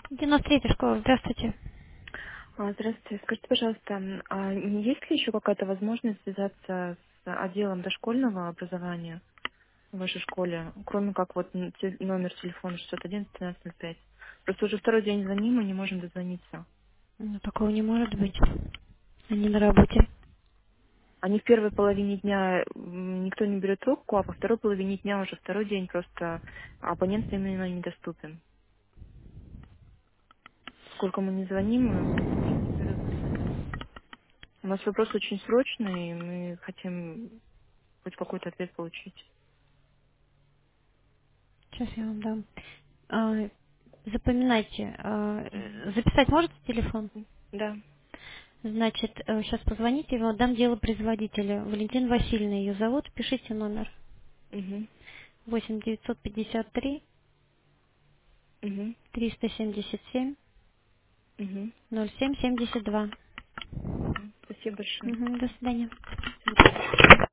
93-я школа, здравствуйте. Здравствуйте. Скажите, пожалуйста, есть ли еще какая-то возможность связаться с отделом дошкольного образования в вашей школе, кроме как вот номер телефона 601-1305? Просто уже второй день звоним и не можем дозвониться. Ну, такого не может быть. Они на работе. Они в первой половине дня никто не берет трубку, а во второй половине дня уже второй день просто абонент именно недоступен. Сколько мы не звоним, просто не дозваниваемся. У нас вопрос очень срочный, и мы хотим хоть какой-то ответ получить. Сейчас я вам дам. А, запоминайте. Мгм. Записать можете телефон? Да. Значит, сейчас позвоните, я вам дам дело производителя. Валентина Васильевна ее зовут. Пишите номер. Мгм. 8-953 Мгм. 377 Мгм. 07-72. Спасибо большое. До свидания. Всего доброго.